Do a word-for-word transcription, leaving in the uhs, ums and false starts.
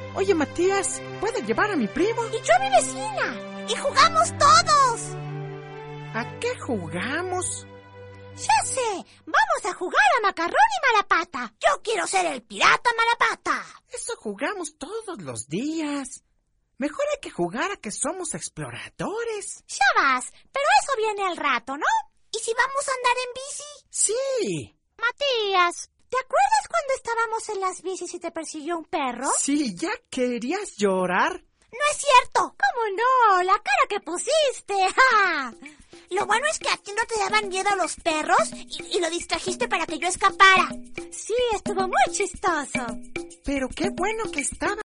Oye, Matías, ¿puedes llevar a mi primo? Y yo a mi vecina. Y jugamos todos. ¿A qué jugamos? Ya sé, vamos a jugar a Macarrón y Malapata. Yo quiero ser el pirata Malapata. Eso jugamos todos los días. Mejor hay que jugar a que somos exploradores. Ya vas, pero eso viene al rato, ¿no? ¿Y si vamos a andar en bici? Sí. Matías, ¿te acuerdas cuando estábamos en las bicis y te persiguió un perro? Sí, ¿ya querías llorar? No es cierto. ¿Cómo no? La cara que pusiste. ¡Ja! Lo bueno es que a ti no te daban miedo los perros y, y lo distrajiste para que yo escapara. Sí, estuvo muy chistoso. Pero qué bueno que estaba